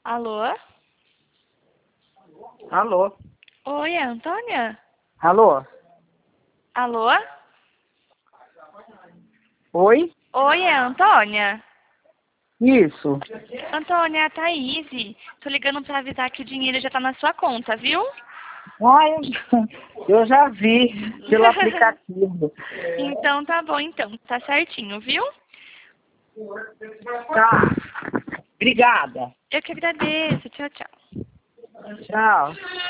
Alô? Alô? Oi, é a Antônia? Alô? Alô? Oi? Oi, é a Antônia? Isso. Antônia, é a Thaís. Tô ligando pra avisar que o dinheiro já tá na sua conta, viu? Ah, eu já vi pelo aplicativo. Então tá bom, então. Tá certinho, viu? Tá. Obrigada. Eu que agradeço. Tchau, tchau. Tchau.